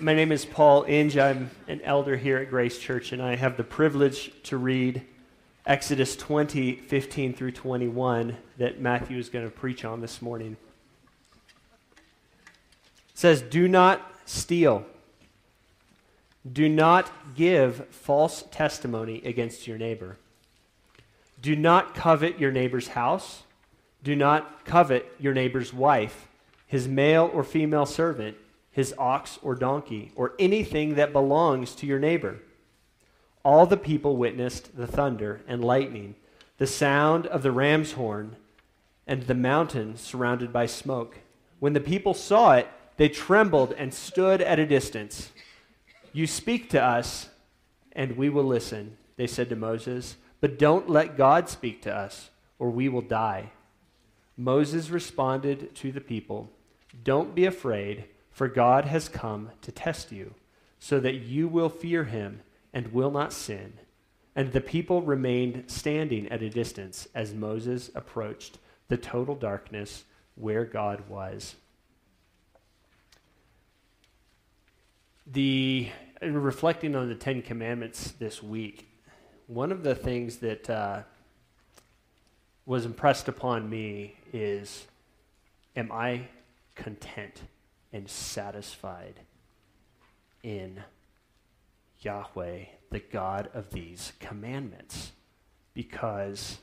My name is Paul Inge. I'm an elder here at Grace Church, and I have the privilege to read Exodus 20, 15 through 21 that Matthew is going to preach on this morning. It says, "Do not steal. Do not give false testimony against your neighbor. Do not covet your neighbor's house. Do not covet your neighbor's wife, his male or female servant, his ox or donkey, or anything that belongs to your neighbor." All the people witnessed the thunder and lightning, the sound of the ram's horn, and the mountain surrounded by smoke. When the people saw it, they trembled and stood at a distance. "You speak to us, and we will listen," they said to Moses, "but don't let God speak to us, or we will die." Moses responded to the people, "Don't be afraid, for God has come to test you, so that you will fear him and will not sin." And the people remained standing at a distance as Moses approached the total darkness where God was. Reflecting on the Ten Commandments this week, one of the things that was impressed upon me is, am I content and satisfied in Yahweh, the God of these commandments? Because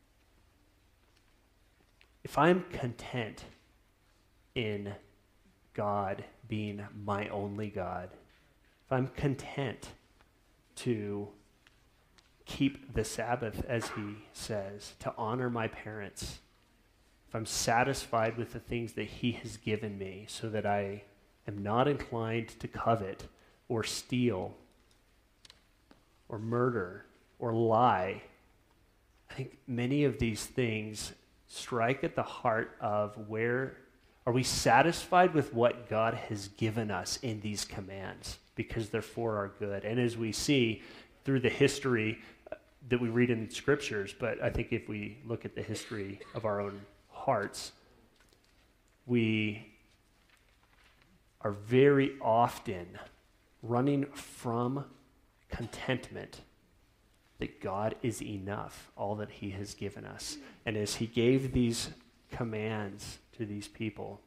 if I'm content in God being my only God, if I'm content to keep the Sabbath, as he says, to honor my parents, if I'm satisfied with the things that he has given me so that I am not inclined to covet or steal or murder or lie, I think many of these things strike at the heart of where are we satisfied with what God has given us in these commands because they're for our good. And as we see through the history that we read in the scriptures, but I think if we look at the history of our own hearts, we are very often running from contentment that God is enough, all that he has given us. And as he gave these commands to these people,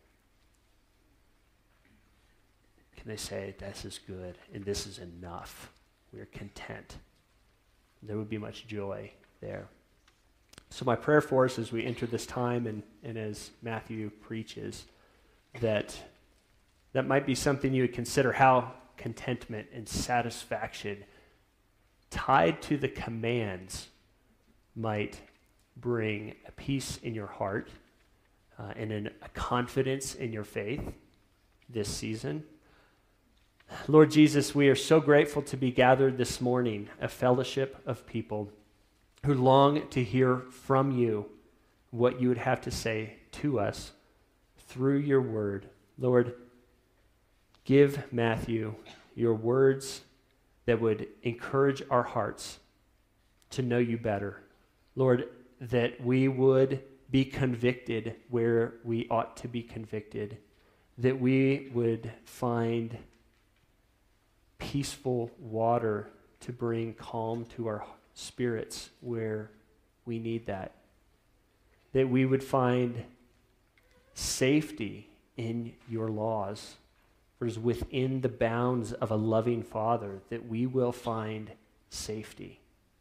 can they say, this is good and this is enough? We're content. There would be much joy there. So my prayer for us as we enter this time and as Matthew preaches, that might be something you would consider, how contentment and satisfaction tied to the commands might bring a peace in your heart and a confidence in your faith this season. Lord Jesus, we are so grateful to be gathered this morning, a fellowship of people who long to hear from you what you would have to say to us through your word. Lord, give Matthew your words that would encourage our hearts to know you better. Lord, that we would be convicted where we ought to be convicted, that we would find peaceful water to bring calm to our spirits where we need that we would find safety in your laws. For it is within the bounds of a loving Father that we will find safety.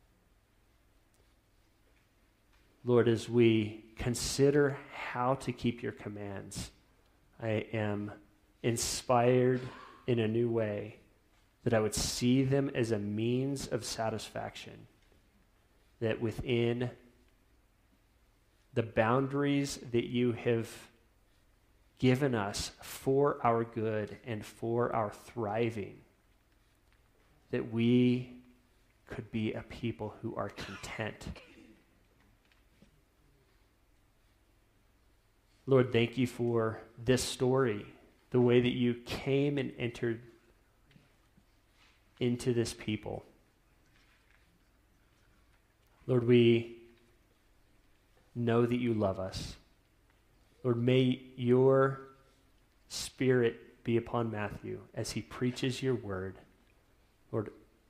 Lord, as we consider how to keep your commands, I am inspired in a new way that I would see them as a means of satisfaction, that within the boundaries that you have given us for our good and for our thriving, that we could be a people who are content. Lord, thank you for this story, the way that you came and entered into this people. Lord, we know that you love us. Lord, may your Spirit be upon Matthew as he preaches your word. Lord,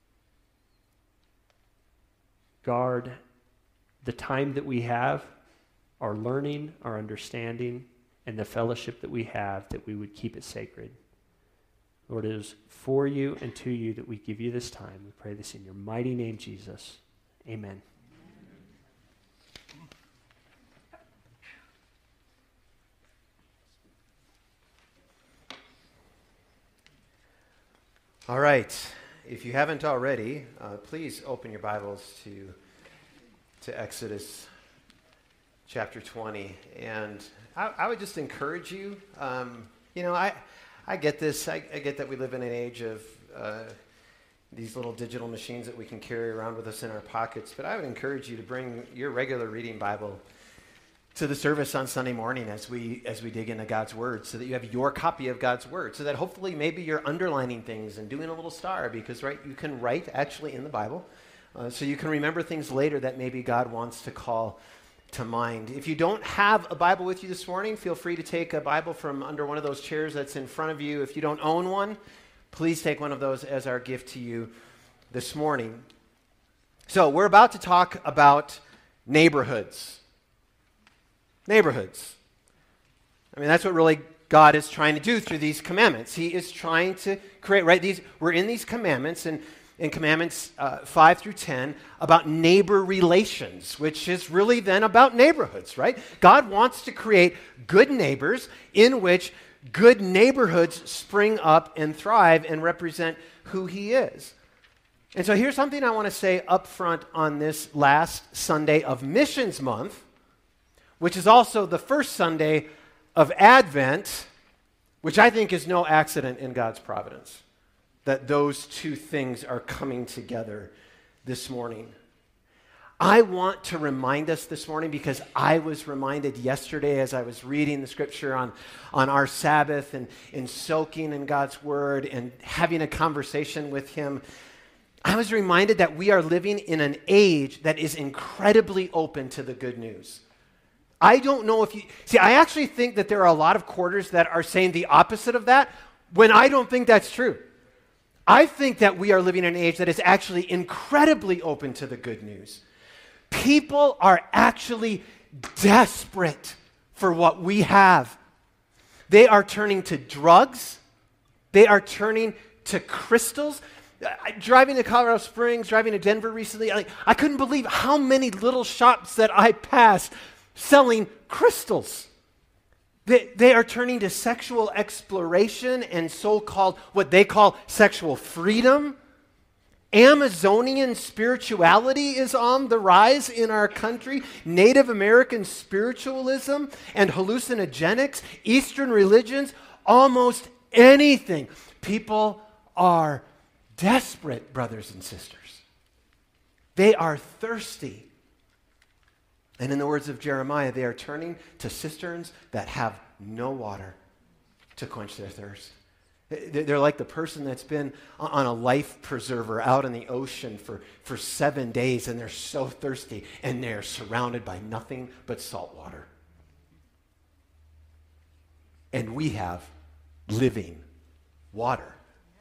guard the time that we have, our learning, our understanding, and the fellowship that we have, that we would keep it sacred. Lord, it is for you and to you that we give you this time. We pray this in your mighty name, Jesus. Amen. All right. If you haven't already, please open your Bibles to Exodus chapter 20. And I would just encourage you. I get this. I get that we live in an age of these little digital machines that we can carry around with us in our pockets. But I would encourage you to bring your regular reading Bible to the service on Sunday morning as we dig into God's Word, so that you have your copy of God's Word, so that hopefully maybe you're underlining things and doing a little star, because you can write actually in the Bible, so you can remember things later that maybe God wants to call to mind. If you don't have a Bible with you this morning, feel free to take a Bible from under one of those chairs that's in front of you. If you don't own one, please take one of those as our gift to you this morning. So we're about to talk about neighborhoods. Neighborhoods. I mean, that's what really God is trying to do through these commandments. He is trying to create, right? We're in these commandments, and in commandments 5 through 10, about neighbor relations, which is really then about neighborhoods, right? God wants to create good neighbors in which good neighborhoods spring up and thrive and represent who He is. And so here's something I want to say up front on this last Sunday of Missions Month, which is also the first Sunday of Advent, which I think is no accident in God's providence, that those two things are coming together this morning. I want to remind us this morning, because I was reminded yesterday as I was reading the scripture on our Sabbath and in soaking in God's Word and having a conversation with Him, I was reminded that we are living in an age that is incredibly open to the good news. I don't know if you... See, I actually think that there are a lot of quarters that are saying the opposite of that, when I don't think that's true. I think that we are living in an age that is actually incredibly open to the good news. People are actually desperate for what we have. They are turning to drugs. They are turning to crystals. Driving to Colorado Springs, driving to Denver recently, I couldn't believe how many little shops that I passed selling crystals. They are turning to sexual exploration and so-called, what they call sexual freedom. Amazonian spirituality is on the rise in our country. Native American spiritualism and hallucinogenics, Eastern religions, almost anything. People are desperate, brothers and sisters. They are thirsty. And in the words of Jeremiah, they are turning to cisterns that have no water to quench their thirst. They're like the person that's been on a life preserver out in the ocean for 7 days, and they're so thirsty, and they're surrounded by nothing but salt water. And we have living water.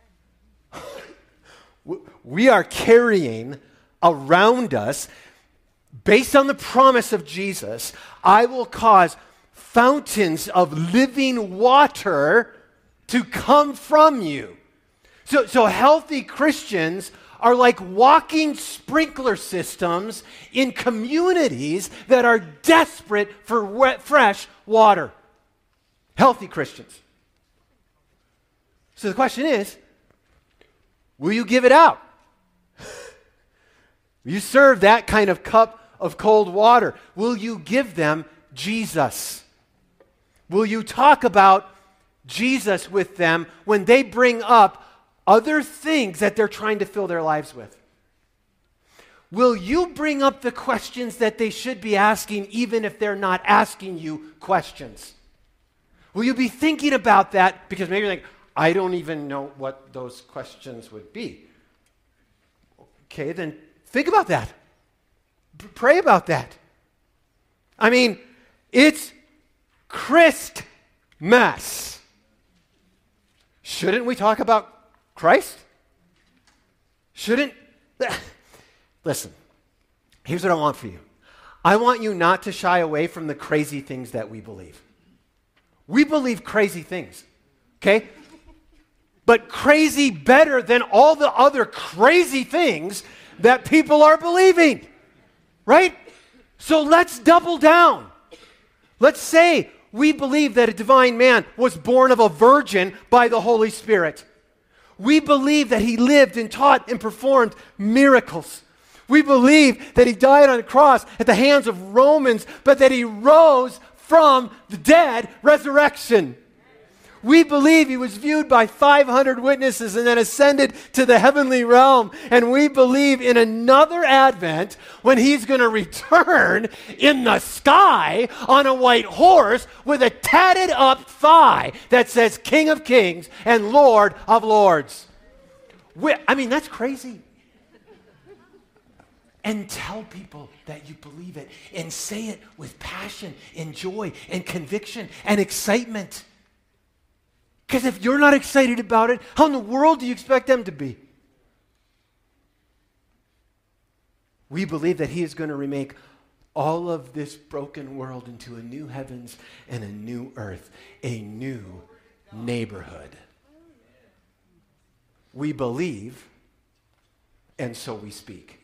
We are carrying around us, based on the promise of Jesus, I will cause fountains of living water to come from you. So healthy Christians are like walking sprinkler systems in communities that are desperate for fresh water. Healthy Christians. So the question is, will you give it out? Will you serve that kind of cup of cold water? Will you give them Jesus? Will you talk about Jesus with them when they bring up other things that they're trying to fill their lives with? Will you bring up the questions that they should be asking, even if they're not asking you questions? Will you be thinking about that? Because maybe you're like, I don't even know what those questions would be. Okay, then think about that. Pray about that. I mean, it's Christmas. shouldn't we talk about Christ? Shouldn't? Listen, here's what I want for you. I want you not to shy away from the crazy things that we believe. We believe crazy things, okay? But crazy better than all the other crazy things that people are believing, right? So let's double down. Let's say we believe that a divine man was born of a virgin by the Holy Spirit. We believe that he lived and taught and performed miracles. We believe that he died on a cross at the hands of Romans, but that he rose from the dead, resurrection. We believe he was viewed by 500 witnesses and then ascended to the heavenly realm. And we believe in another advent when he's going to return in the sky on a white horse with a tatted up thigh that says King of Kings and Lord of Lords. That's crazy. And tell people that you believe it and say it with passion and joy and conviction and excitement. Because if you're not excited about it, how in the world do you expect them to be? We believe that he is going to remake all of this broken world into a new heavens and a new earth, a new neighborhood. We believe, and so we speak.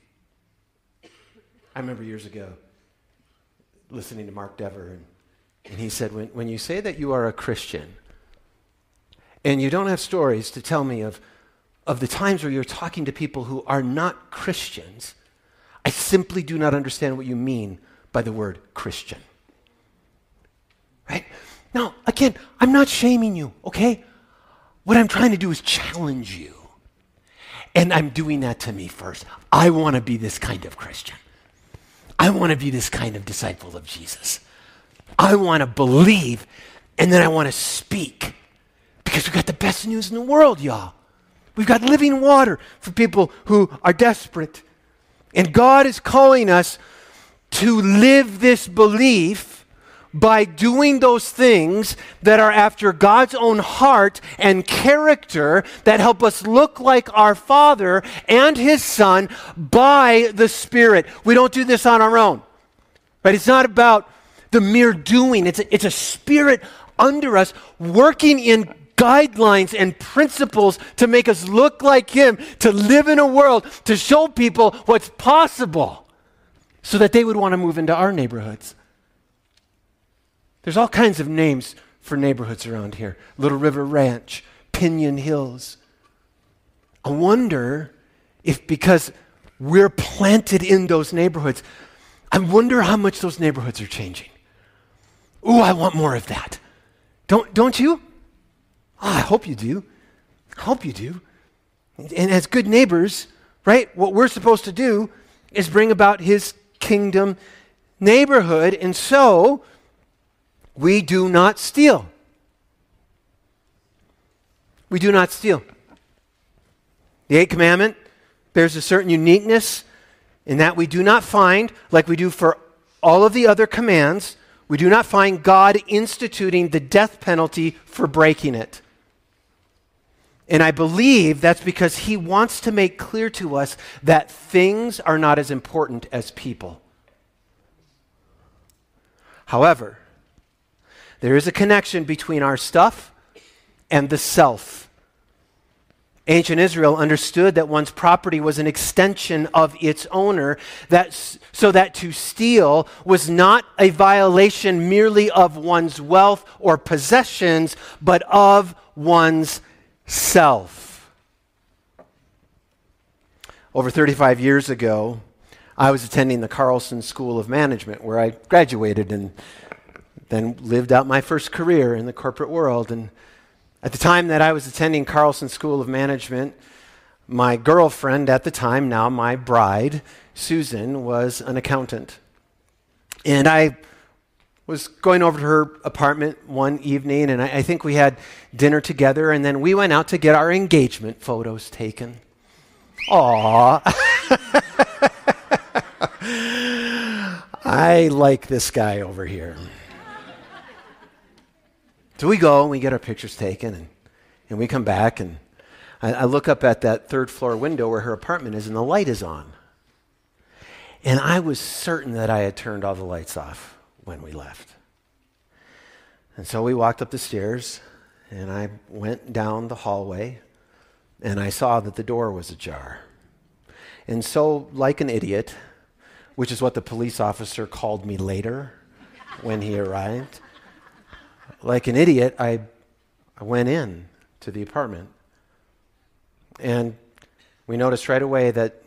I remember years ago listening to Mark Dever, and he said, when you say that you are a Christian, and you don't have stories to tell me of the times where you're talking to people who are not Christians, I simply do not understand what you mean by the word Christian. Right? Now, again, I'm not shaming you, okay? What I'm trying to do is challenge you. And I'm doing that to me first. I want to be this kind of Christian. I want to be this kind of disciple of Jesus. I want to believe, and then I want to speak. Because we've got the best news in the world, y'all. We've got living water for people who are desperate. And God is calling us to live this belief by doing those things that are after God's own heart and character that help us look like our Father and His Son by the Spirit. We don't do this on our own. Right? It's not about the mere doing. It's a Spirit under us working in guidelines and principles to make us look like Him, to live in a world, to show people what's possible so that they would want to move into our neighborhoods. There's all kinds of names for neighborhoods around here. Little River Ranch, Pinion Hills. I wonder if because we're planted in those neighborhoods, I wonder how much those neighborhoods are changing. Ooh, I want more of that. Don't you? Oh, I hope you do. I hope you do. And as good neighbors, right, what we're supposed to do is bring about His kingdom neighborhood. And so, we do not steal. We do not steal. The Eighth Commandment bears a certain uniqueness in that we do not find, like we do for all of the other commands, we do not find God instituting the death penalty for breaking it. And I believe that's because He wants to make clear to us that things are not as important as people. However, there is a connection between our stuff and the self. Ancient Israel understood that one's property was an extension of its owner, so that to steal was not a violation merely of one's wealth or possessions, but of one's self. Over 35 years ago, I was attending the Carlson School of Management, where I graduated and then lived out my first career in the corporate world. And at the time that I was attending Carlson School of Management, my girlfriend at the time, now my bride, Susan, was an accountant. And I was going over to her apartment one evening, and I think we had dinner together, and then we went out to get our engagement photos taken. Aww. I like this guy over here. So we go and we get our pictures taken, and And we come back, and I look up at that third floor window where her apartment is, and the light is on. And I was certain that I had turned all the lights off when we left. And so we walked up the stairs, and I went down the hallway, and I saw that the door was ajar. And so, like an idiot, which is what the police officer called me later when he arrived, like an idiot, I went in to the apartment. And we noticed right away that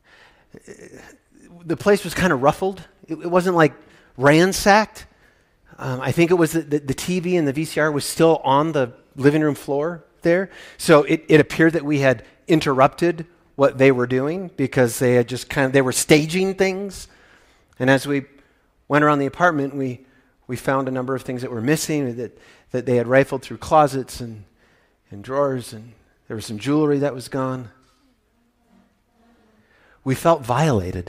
the place was kind of ruffled. It wasn't like ransacked. I think it was the TV and the VCR was still on the living room floor there. So it appeared that we had interrupted what they were doing because they had just they were staging things. And as we went around the apartment, we found a number of things that were missing, that they had rifled through closets and drawers, and there was some jewelry that was gone. We felt violated.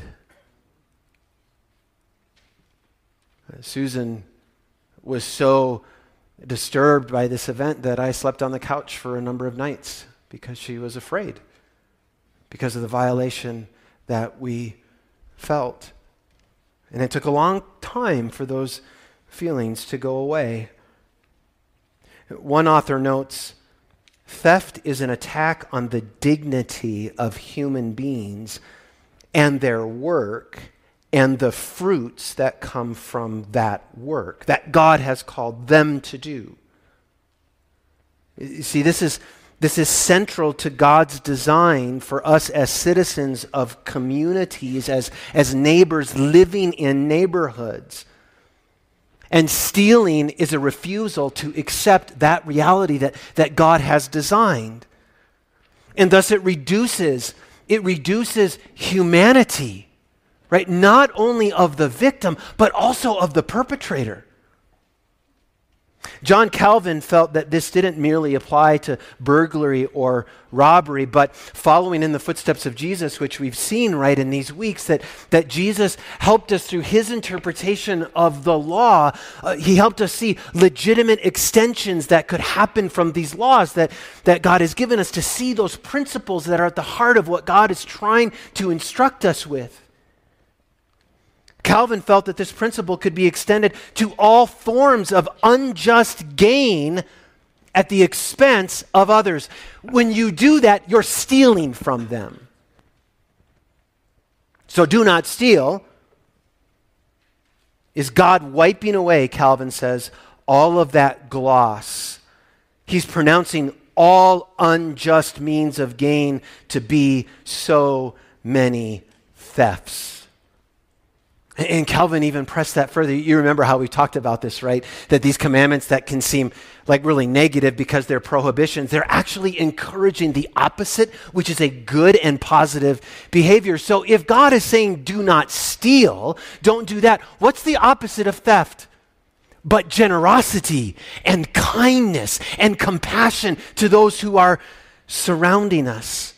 Susan was so disturbed by this event that I slept on the couch for a number of nights because she was afraid, because of the violation that we felt. And it took a long time for those feelings to go away. One author notes, theft is an attack on the dignity of human beings and their work and the fruits that come from that work that God has called them to do. You see, this is central to God's design for us as citizens of communities, as neighbors living in neighborhoods. And stealing is a refusal to accept that reality that God has designed. And thus it reduces humanity, right? Not only of the victim, but also of the perpetrator. John Calvin felt that this didn't merely apply to burglary or robbery, but following in the footsteps of Jesus, which we've seen right in these weeks, that Jesus helped us through his interpretation of the law. He helped us see legitimate extensions that could happen from these laws that God has given us, to see those principles that are at the heart of what God is trying to instruct us with. Calvin felt that this principle could be extended to all forms of unjust gain at the expense of others. When you do that, you're stealing from them. So do not steal. Is God wiping away, Calvin says, all of that gloss? He's pronouncing all unjust means of gain to be so many thefts. And Calvin even pressed that further. You remember how we talked about this, right? That these commandments that can seem like really negative because they're prohibitions, they're actually encouraging the opposite, which is a good and positive behavior. So if God is saying do not steal, don't do that, what's the opposite of theft? But generosity and kindness and compassion to those who are surrounding us.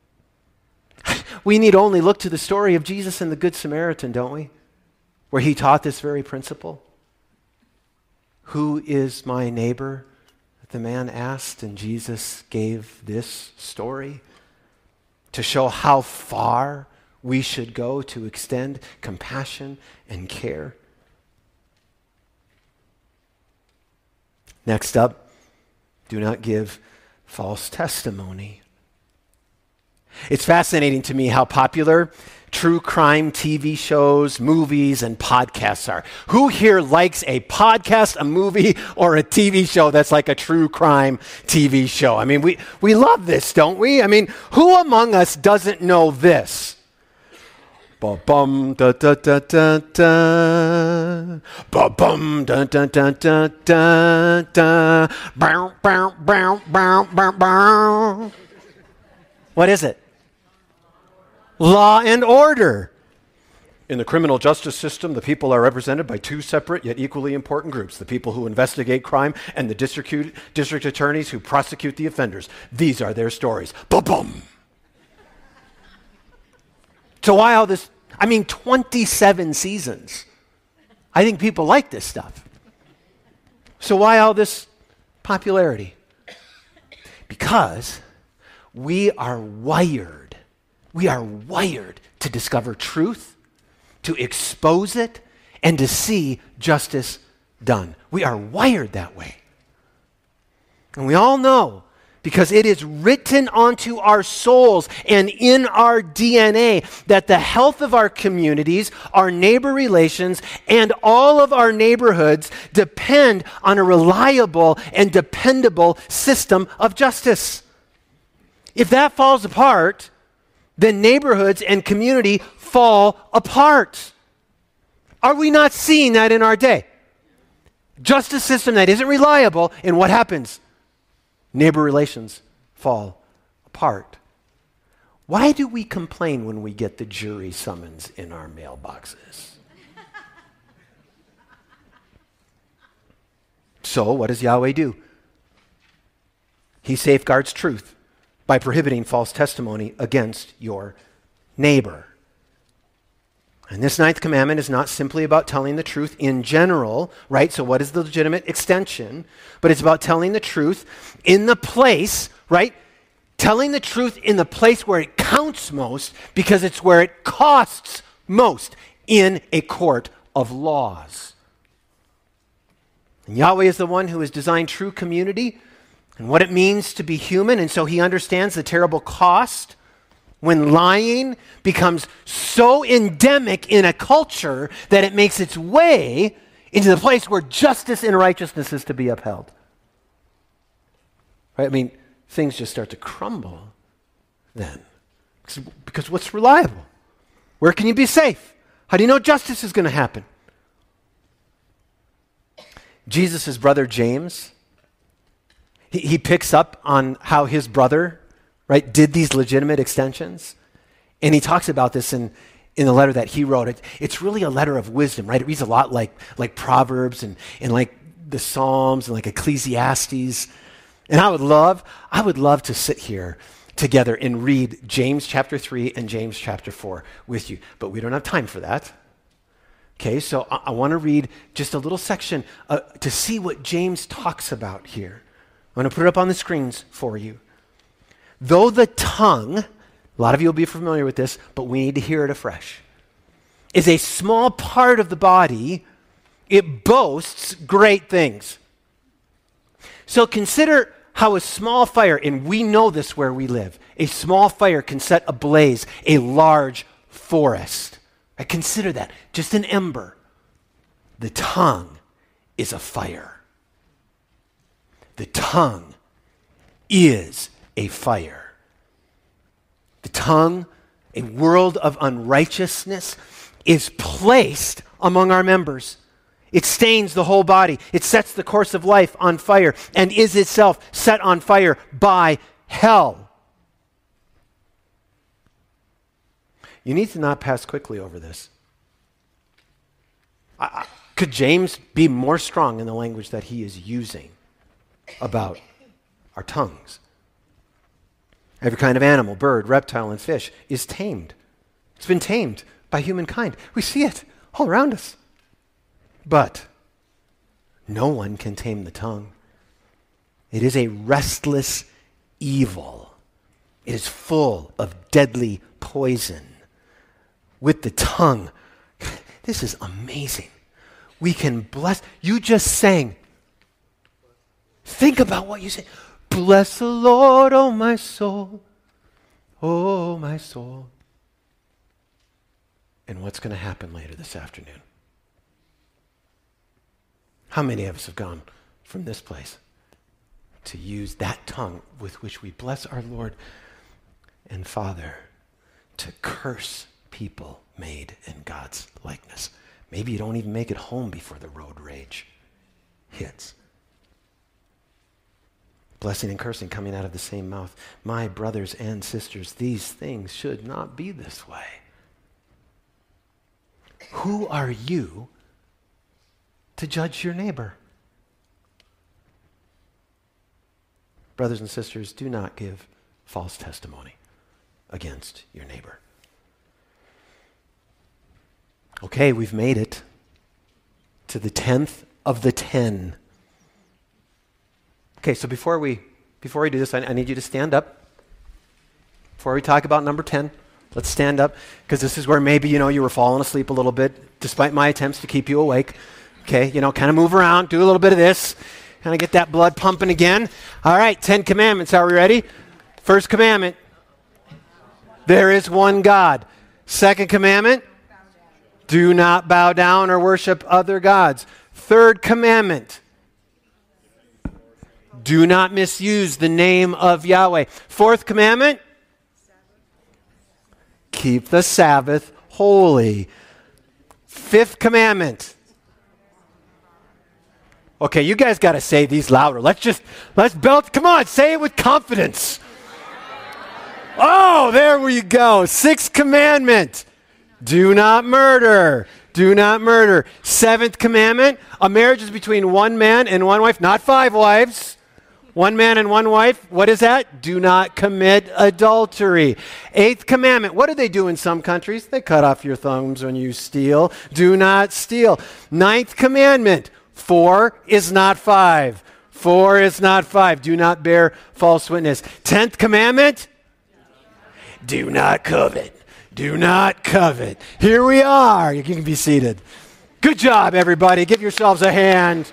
We need only look to the story of Jesus and the Good Samaritan, don't we? Where he taught this very principle. Who is my neighbor? The man asked, and Jesus gave this story to show how far we should go to extend compassion and care. Next up, do not give false testimony. It's fascinating to me how popular true crime TV shows, movies, and podcasts are. Who here likes a podcast, a movie, or a TV show that's like a true crime TV show? I mean, we love this, don't we? I mean, who among us doesn't know this? Ba-bum, da-da-da-da-da. Ba-bum, da-da-da-da-da. Bow, bow, bow, bow, bow, bow. What is it? Law and order. In the criminal justice system, the people are represented by two separate yet equally important groups: the people who investigate crime and the district attorneys who prosecute the offenders. These are their stories. Ba-bum. So why all this? 27 seasons. I think people like this stuff. So why all this popularity? Because we are wired to discover truth, to expose it, and to see justice done. We are wired that way. And we all know, because it is written onto our souls and in our DNA, that the health of our communities, our neighbor relations, and all of our neighborhoods depend on a reliable and dependable system of justice. If that falls apart, then neighborhoods and community fall apart. Are we not seeing that in our day? Justice system that isn't reliable, and what happens? Neighbor relations fall apart. Why do we complain when we get the jury summons in our mailboxes? So, what does Yahweh do? He safeguards truth by prohibiting false testimony against your neighbor. And this ninth commandment is not simply about telling the truth in general, right? So what is the legitimate extension? But it's about telling the truth in the place, right? Telling the truth in the place where it counts most, because it's where it costs most, in a court of laws. And Yahweh is the one who has designed true community and what it means to be human, and so he understands the terrible cost when lying becomes so endemic in a culture that it makes its way into the place where justice and righteousness is to be upheld. Right? I mean, things just start to crumble then. Because what's reliable? Where can you be safe? How do you know justice is going to happen? Jesus' brother James, he picks up on how his brother, right, did these legitimate extensions. And he talks about this in the letter that he wrote. It's really a letter of wisdom, right? It reads a lot like Proverbs and like the Psalms and like Ecclesiastes. And I would love to sit here together and read James chapter 3 and James chapter 4 with you. But we don't have time for that. Okay, so I want to read just a little section to see what James talks about here. I'm going to put it up on the screens for you. Though the tongue, a lot of you will be familiar with this, but we need to hear it afresh, is a small part of the body, it boasts great things. So consider how a small fire, and we know this where we live, a small fire can set ablaze a large forest. Right? Consider that, just an ember. The tongue is a fire. The tongue is a fire. The tongue, a world of unrighteousness, is placed among our members. It stains the whole body. It sets the course of life on fire and is itself set on fire by hell. You need to not pass quickly over this. Could James be more strong in the language that he is using about our tongues? Every kind of animal, bird, reptile, and fish is tamed. It's been tamed by humankind. We see it all around us. But no one can tame the tongue. It is a restless evil. It is full of deadly poison. With the tongue, this is amazing. We can bless. You just sang. Think about what you say. Bless the Lord, oh my soul, oh my soul. And what's going to happen later this afternoon? How many of us have gone from this place to use that tongue with which we bless our Lord and Father to curse people made in God's likeness? Maybe you don't even make it home before the road rage hits. Blessing and cursing coming out of the same mouth. My brothers and sisters, these things should not be this way. Who are you to judge your neighbor? Brothers and sisters, do not give false testimony against your neighbor. Okay, we've made it to the 10th of the 10. Okay, so before we before we do this, I need you to stand up. Before we talk about number 10, let's stand up, because this is where maybe, you were falling asleep a little bit, despite my attempts to keep you awake. Okay, kind of move around, do a little bit of this, kind of get that blood pumping again. All right, 10 commandments. Are we ready? First commandment, there is one God. Second commandment, do not bow down or worship other gods. Third commandment, do not misuse the name of Yahweh. Fourth commandment, keep the Sabbath holy. Fifth commandment. Okay, you guys got to say these louder. Let's belt. Come on, say it with confidence. Oh, there you go. Sixth commandment. Do not murder. Do not murder. Seventh commandment. A marriage is between one man and one wife, not 5 wives. One man and one wife. What is that? Do not commit adultery. Eighth commandment. What do they do in some countries? They cut off your thumbs when you steal. Do not steal. Ninth commandment. 4 is not 5. 4 is not 5. Do not bear false witness. 10th commandment. Do not covet. Do not covet. Here we are. You can be seated. Good job, everybody. Give yourselves a hand.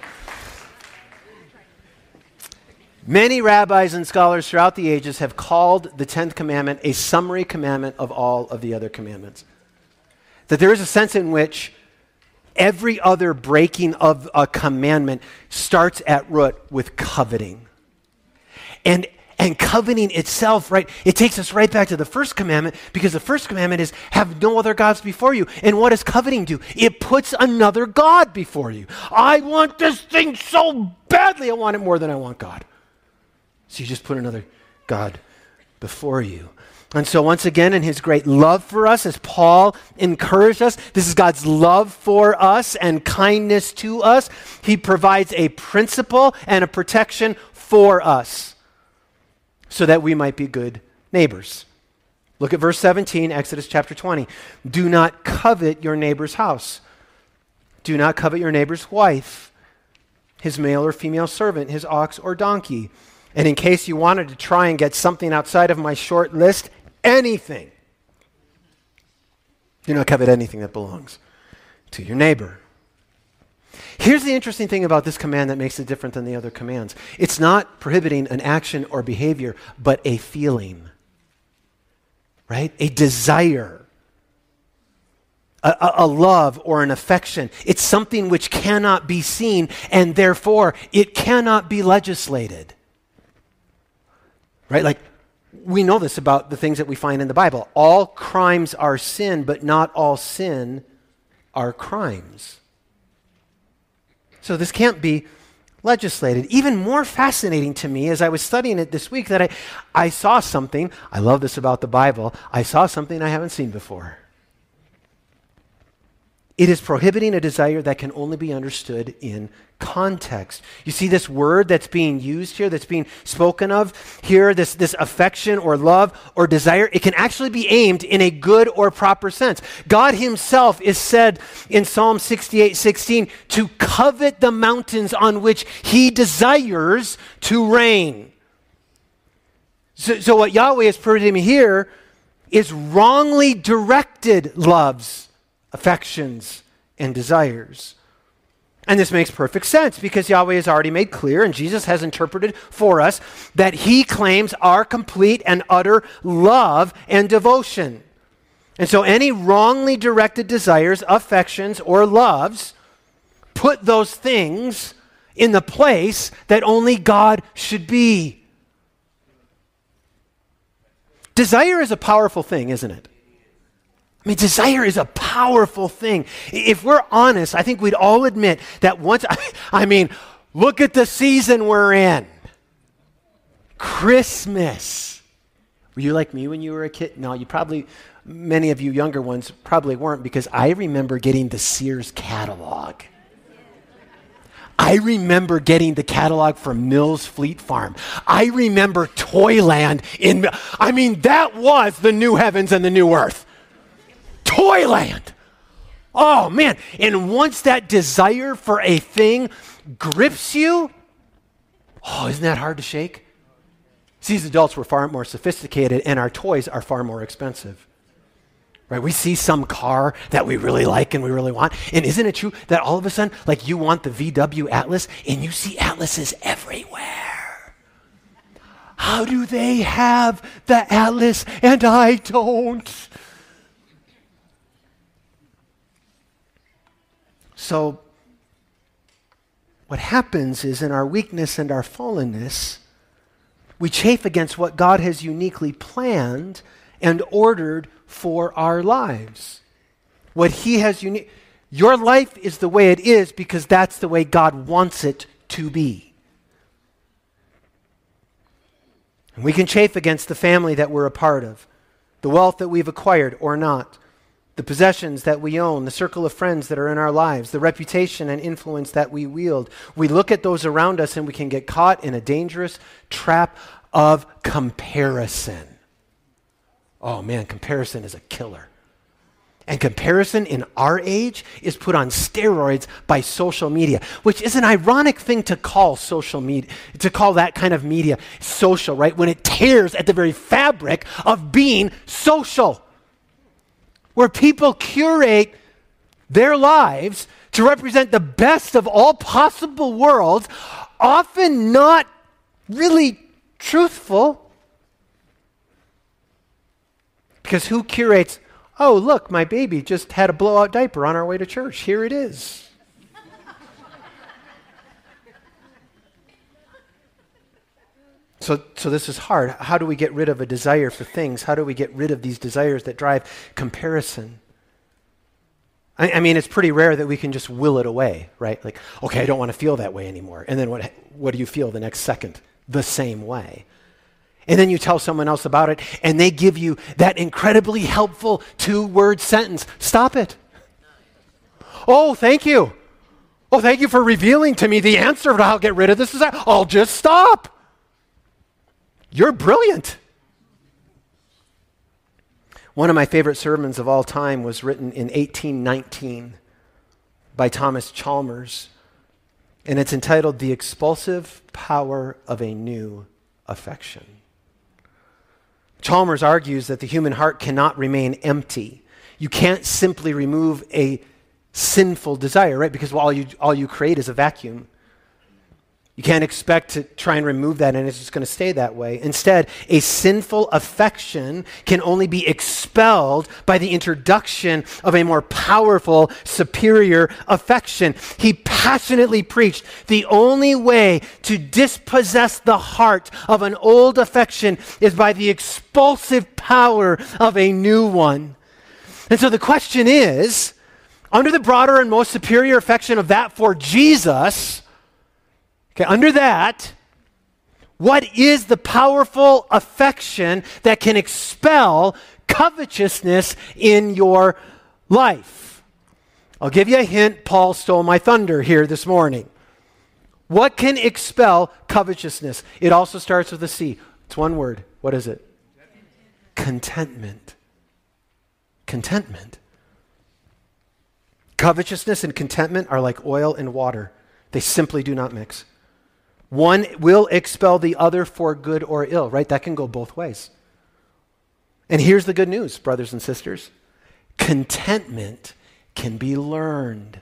Many rabbis and scholars throughout the ages have called the 10th commandment a summary commandment of all of the other commandments. That there is a sense in which every other breaking of a commandment starts at root with coveting. And coveting itself, right, it takes us right back to the first commandment, because the first commandment is have no other gods before you. And what does coveting do? It puts another God before you. I want this thing so badly, I want it more than I want God. So you just put another God before you. And so once again, in his great love for us, as Paul encouraged us, this is God's love for us and kindness to us. He provides a principle and a protection for us so that we might be good neighbors. Look at verse 17, Exodus chapter 20. Do not covet your neighbor's house. Do not covet your neighbor's wife, his male or female servant, his ox or donkey. And in case you wanted to try and get something outside of my short list, anything. Do not covet anything that belongs to your neighbor. Here's the interesting thing about this command that makes it different than the other commands. It's not prohibiting an action or behavior, but a feeling, right? A desire, a love or an affection. It's something which cannot be seen, and therefore it cannot be legislated. Right? Like, we know this about the things that we find in the Bible. All crimes are sin, but not all sin are crimes. So this can't be legislated. Even more fascinating to me as I was studying it this week that I saw something. I love this about the Bible. I saw something I haven't seen before. It is prohibiting a desire that can only be understood in context. You see this word that's being used here, that's being spoken of here, this affection or love or desire, it can actually be aimed in a good or proper sense. God himself is said in Psalm 68:16 to covet the mountains on which he desires to reign. So what Yahweh is prohibiting here is wrongly directed loves, affections, and desires. And this makes perfect sense because Yahweh has already made clear, and Jesus has interpreted for us, that he claims our complete and utter love and devotion. And so any wrongly directed desires, affections, or loves put those things in the place that only God should be. Desire is a powerful thing, isn't it? I mean, desire is a powerful thing. If we're honest, I think we'd all admit that once, look at the season we're in. Christmas. Were you like me when you were a kid? No, many of you younger ones probably weren't, because I remember getting the Sears catalog. I remember getting the catalog from Mills Fleet Farm. I remember Toyland that was the new heavens and the new earth. Toyland. Oh, man. And once that desire for a thing grips you, isn't that hard to shake? See, as adults, we're far more sophisticated, and our toys are far more expensive. Right? We see some car that we really like and we really want, and isn't it true that all of a sudden, like you want the VW Atlas, and you see Atlases everywhere? How do they have the Atlas and I don't? So, what happens is in our weakness and our fallenness, we chafe against what God has uniquely planned and ordered for our lives. What He has unique. Your life is the way it is because that's the way God wants it to be. And we can chafe against the family that we're a part of, the wealth that we've acquired or not, the possessions that we own, the circle of friends that are in our lives, the reputation and influence that we wield. We look at those around us and we can get caught in a dangerous trap of comparison. Oh man, comparison is a killer. And comparison in our age is put on steroids by social media, which is an ironic thing to call social media, to call that kind of media social, right? When it tears at the very fabric of being social. Where people curate their lives to represent the best of all possible worlds, often not really truthful. Because who curates, oh, look, my baby just had a blowout diaper on our way to church. Here it is. So this is hard. How do we get rid of a desire for things? How do we get rid of these desires that drive comparison? I mean, it's pretty rare that we can just will it away, right? Like, okay, I don't want to feel that way anymore. And then what do you feel the next second? The same way. And then you tell someone else about it, and they give you that incredibly helpful 2-word sentence. Stop it. Oh, thank you. Oh, thank you for revealing to me the answer to how to get rid of this. I'll just stop. You're brilliant. One of my favorite sermons of all time was written in 1819 by Thomas Chalmers, and it's entitled The Expulsive Power of a New Affection. Chalmers argues that the human heart cannot remain empty. You can't simply remove a sinful desire, right? Because all you create is a vacuum. You can't expect to try and remove that and it's just going to stay that way. Instead, a sinful affection can only be expelled by the introduction of a more powerful, superior affection. He passionately preached the only way to dispossess the heart of an old affection is by the expulsive power of a new one. And so the question is, under the broader and most superior affection of that for Jesus, okay, under that, what is the powerful affection that can expel covetousness in your life? I'll give you a hint. Paul stole my thunder here this morning. What can expel covetousness? It also starts with a C. It's one word. What is it? Contentment. Contentment. Covetousness and contentment are like oil and water. They simply do not mix. One will expel the other for good or ill, right? That can go both ways. And here's the good news, brothers and sisters. Contentment can be learned.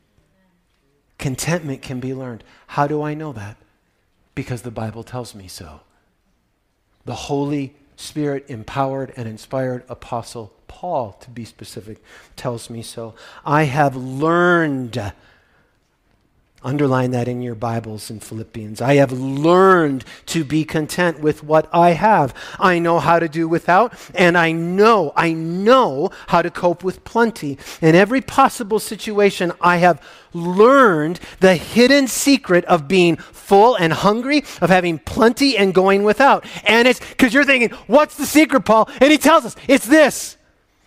Contentment can be learned. How do I know that? Because the Bible tells me so. The Holy Spirit empowered and inspired Apostle Paul, to be specific, tells me so. I have learned. Underline that in your Bibles in Philippians. I have learned to be content with what I have. I know how to do without, and I know how to cope with plenty. In every possible situation, I have learned the hidden secret of being full and hungry, of having plenty and going without. And it's because you're thinking, what's the secret, Paul? And he tells us, it's this.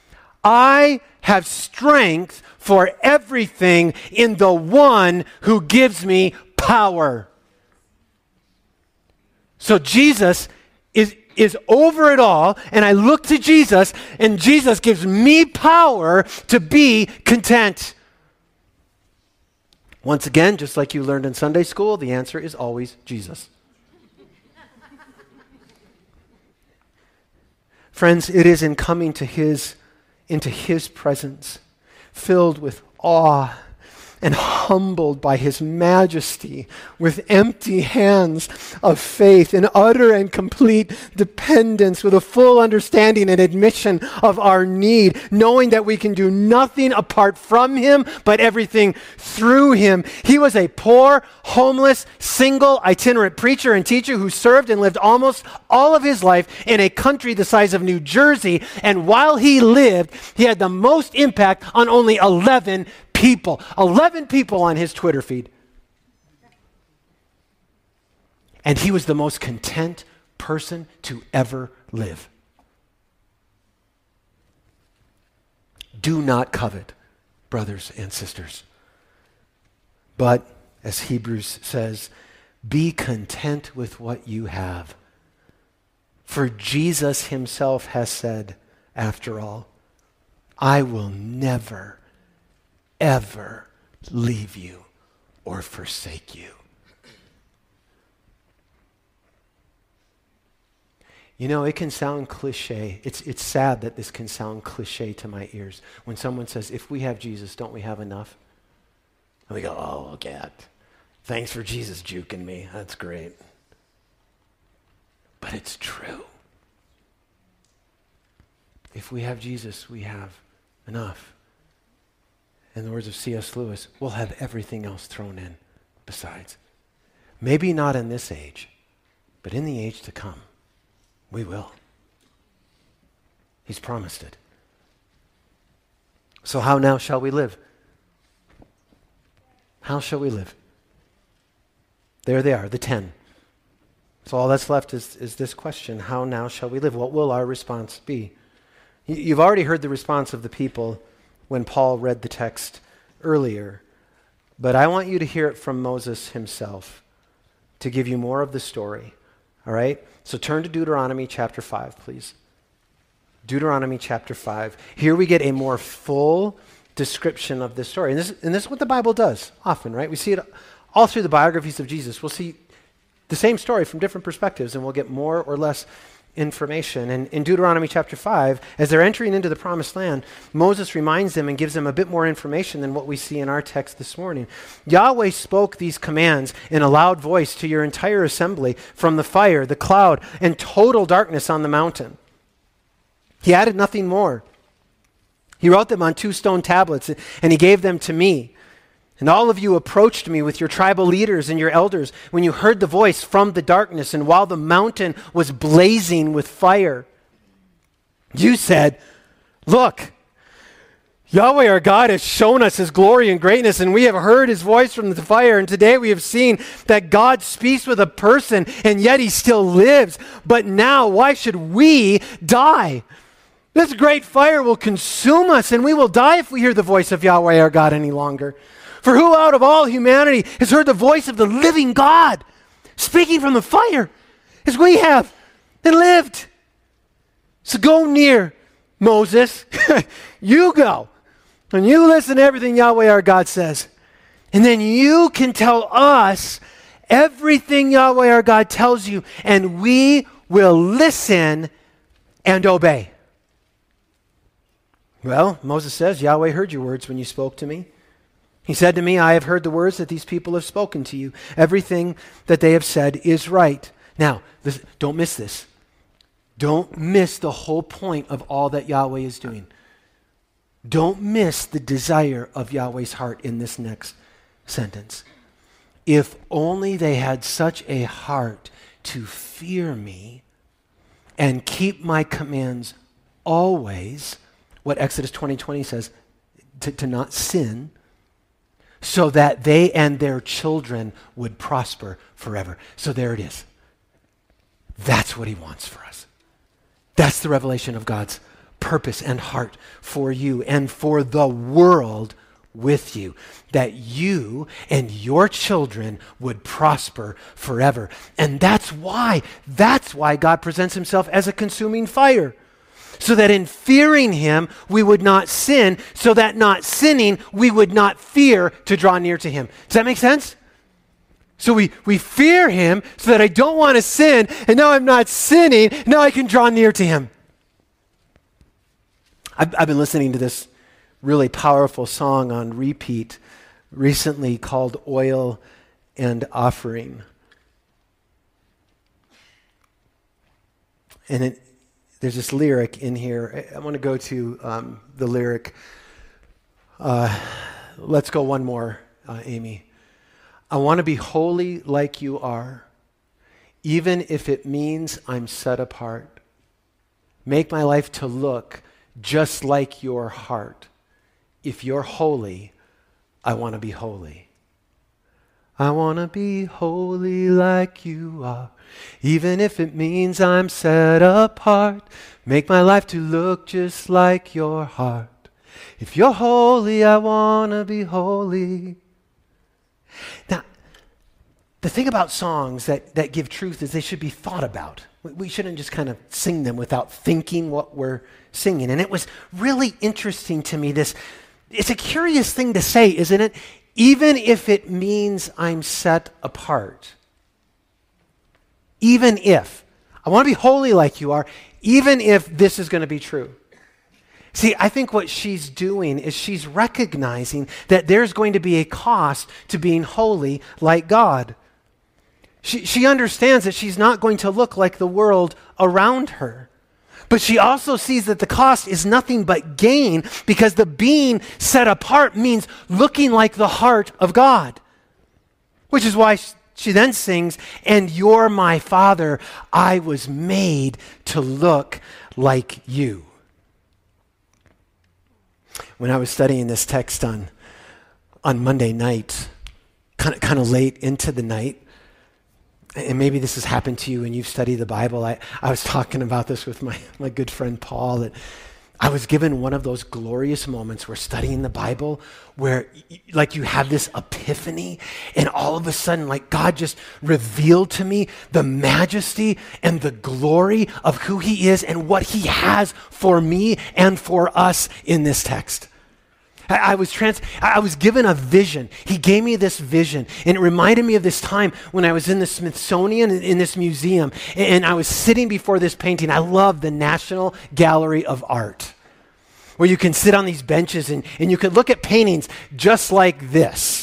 I have strength for everything in the one who gives me power. So Jesus is over it all, and I look to Jesus, and Jesus gives me power to be content. Once again, just like you learned in Sunday school, the answer is always Jesus. Friends, it is in coming into his presence, filled with awe and humbled by his majesty, with empty hands of faith, in utter and complete dependence, with a full understanding and admission of our need, knowing that we can do nothing apart from him, but everything through him. He was a poor, homeless, single, itinerant preacher and teacher who served and lived almost all of his life in a country the size of New Jersey, and while he lived, he had the most impact on only 11 people. 11 people on his Twitter feed. And he was the most content person to ever live. Do not covet, brothers and sisters. But, as Hebrews says, be content with what you have. For Jesus himself has said, after all, I will never ever leave you or forsake you. You know, it can sound cliche. It's sad that this can sound cliche to my ears. When someone says, if we have Jesus, don't we have enough? And we go, oh, God, thanks for Jesus juking me. That's great. But it's true. If we have Jesus, we have enough. In the words of C.S. Lewis, we'll have everything else thrown in besides. Maybe not in this age, but in the age to come, we will. He's promised it. So how now shall we live? How shall we live? There they are, the 10. So all that's left is this question, how now shall we live? What will our response be? You've already heard the response of the people when Paul read the text earlier. But I want you to hear it from Moses himself to give you more of the story. All right? So turn to Deuteronomy chapter 5, please. Deuteronomy chapter 5. Here we get a more full description of this story. And this is what the Bible does often, right? We see it all through the biographies of Jesus. We'll see the same story from different perspectives, and we'll get more or less information. And in Deuteronomy chapter 5, as they're entering into the promised land, Moses reminds them and gives them a bit more information than what we see in our text this morning. Yahweh spoke these commands in a loud voice to your entire assembly from the fire, the cloud, and total darkness on the mountain. He added nothing more. He wrote them on 2 stone tablets, and he gave them to me. And all of you approached me with your tribal leaders and your elders when you heard the voice from the darkness and while the mountain was blazing with fire. You said, look, Yahweh our God has shown us his glory and greatness, and we have heard his voice from the fire, and today we have seen that God speaks with a person, and yet he still lives. But now, why should we die? This great fire will consume us, and we will die if we hear the voice of Yahweh our God any longer. For who out of all humanity has heard the voice of the living God speaking from the fire as we have and lived? So go near, Moses. You go. And you listen to everything Yahweh our God says. And then you can tell us everything Yahweh our God tells you, and we will listen and obey. Well, Moses says, Yahweh heard your words when you spoke to me. He said to me, I have heard the words that these people have spoken to you. Everything that they have said is right. Now, don't miss this. Don't miss the whole point of all that Yahweh is doing. Don't miss the desire of Yahweh's heart in this next sentence. If only they had such a heart to fear me and keep my commands always, what Exodus 20:20 says, to not sin, so that they and their children would prosper forever. So there it is. That's what he wants for us. That's the revelation of God's purpose and heart for you and for the world with you, that you and your children would prosper forever. And that's why God presents himself as a consuming fire. So that in fearing him, we would not sin, so that not sinning, we would not fear to draw near to him. Does that make sense? So we fear him so that I don't want to sin, and now I'm not sinning, now I can draw near to him. I've been listening to this really powerful song on repeat recently called Oil and Offering. And there's this lyric in here. I want to go to the lyric. Let's go one more, Amy. I want to be holy like you are, even if it means I'm set apart. Make my life to look just like your heart. If you're holy, I want to be holy. I want to be holy like you are, even if it means I'm set apart. Make my life to look just like your heart. If you're holy, I want to be holy. Now, the thing about songs that give truth is they should be thought about. We shouldn't just kind of sing them without thinking what we're singing. And it was really interesting to me, it's a curious thing to say, isn't it? Even if it means I'm set apart. Even if. I want to be holy like you are, even if this is going to be true. See, I think what she's doing is she's recognizing that there's going to be a cost to being holy like God. She understands that she's not going to look like the world around her. But she also sees that the cost is nothing but gain, because the being set apart means looking like the heart of God. Which is why she then sings, and you're my Father, I was made to look like you. When I was studying this text on Monday night, kind of late into the night, and maybe this has happened to you when you've studied the Bible. I was talking about this with my good friend Paul, that I was given one of those glorious moments where studying the Bible, where like you have this epiphany, and all of a sudden like God just revealed to me the majesty and the glory of who he is and what he has for me and for us in this text. I was given a vision. He gave me this vision, and it reminded me of this time when I was in the Smithsonian, in this museum, and I was sitting before this painting. I love the National Gallery of Art, where you can sit on these benches and you can look at paintings just like this.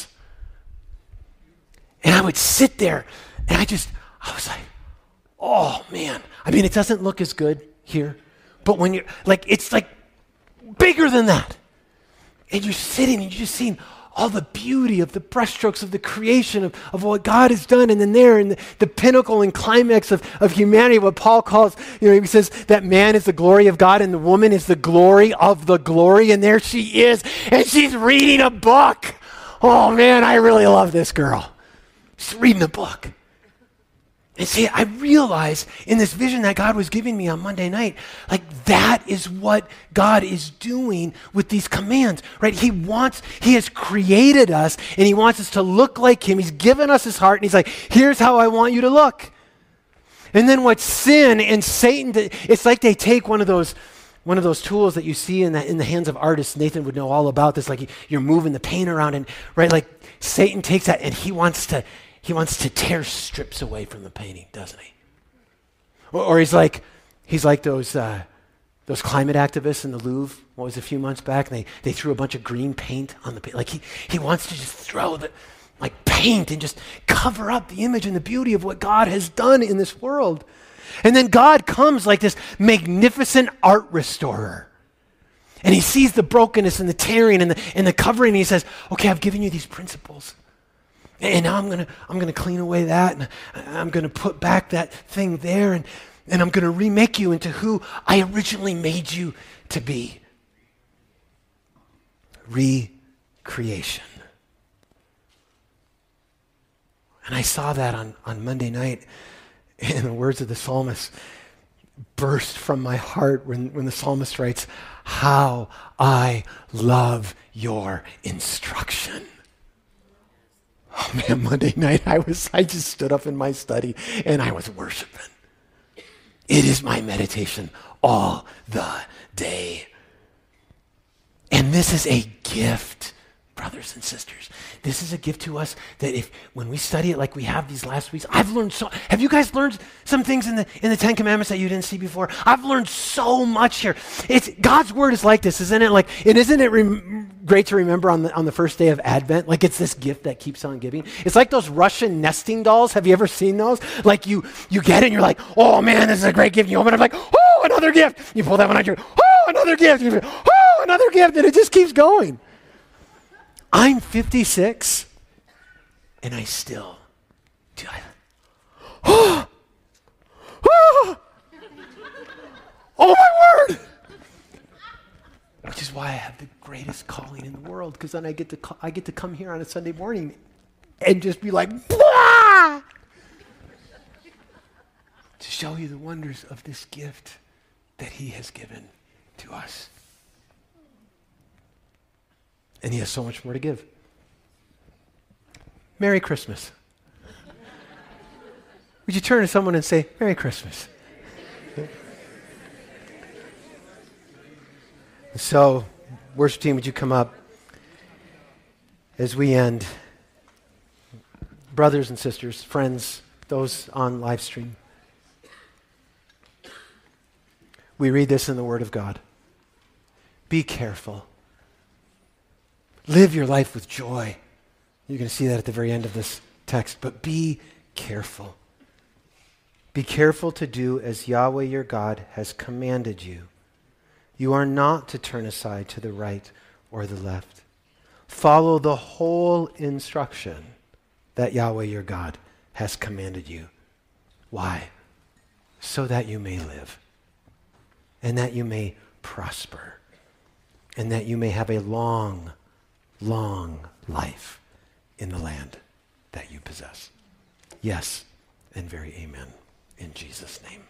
And I would sit there, and I was like, oh man. I mean, it doesn't look as good here, but when you're like, it's like bigger than that. And you're sitting and you're just seeing all the beauty of the brushstrokes of the creation of what God has done. And then there in the pinnacle and climax of humanity, what Paul calls, he says that man is the glory of God and the woman is the glory of the glory. And there she is, and she's reading a book. Oh man, I really love this girl. She's reading a book. And see, I realized in this vision that God was giving me on Monday night, like that is what God is doing with these commands, right? He has created us, and he wants us to look like him. He's given us his heart, and he's like, here's how I want you to look. And then what sin and Satan, it's like they take one of those tools that you see in the hands of artists. Nathan would know all about this. Like you're moving the paint around, and right, like Satan takes that and he wants to tear strips away from the painting, doesn't he? Or he's like those climate activists in the Louvre. What was it, a few months back? And they threw a bunch of green paint on the paint. Like he wants to just throw the paint and just cover up the image and the beauty of what God has done in this world. And then God comes like this magnificent art restorer. And he sees the brokenness and the tearing and the covering, and he says, okay, I've given you these principles. And now I'm gonna clean away that, and I'm gonna put back that thing there, and I'm gonna remake you into who I originally made you to be. Recreation. And I saw that on Monday night, and the words of the psalmist burst from my heart when the psalmist writes, how I love your instruction. Oh man, Monday night I just stood up in my study and I was worshiping. It is my meditation all the day. And this is a gift, brothers and sisters. this is a gift to us that when we study it like we have these last weeks, I've learned so. Have you guys learned some things in the Ten Commandments that you didn't see before? I've learned so much here. God's word is like this, isn't it? Like, and isn't it great to remember on the first day of Advent? Like, it's this gift that keeps on giving. It's like those Russian nesting dolls. Have you ever seen those? Like, you get it and you're like, oh man, this is a great gift. You open it, like, oh, another gift. You pull that one out, you're, oh, another gift. Oh, another gift, and it just keeps going. I'm 56, and I still do. Oh my word! Which is why I have the greatest calling in the world, because then I get to come here on a Sunday morning and just be like, blah! To show you the wonders of this gift that he has given to us. And he has so much more to give. Merry Christmas. Would you turn to someone and say, Merry Christmas? So, worship team, would you come up as we end? Brothers and sisters, friends, those on live stream. We read this in the Word of God. Be careful. Live your life with joy. You're going to see that at the very end of this text. But be careful. Be careful to do as Yahweh your God has commanded you. You are not to turn aside to the right or the left. Follow the whole instruction that Yahweh your God has commanded you. Why? So that you may live, and that you may prosper, and that you may have a long life in the land that you possess. Yes, and very amen in Jesus' name.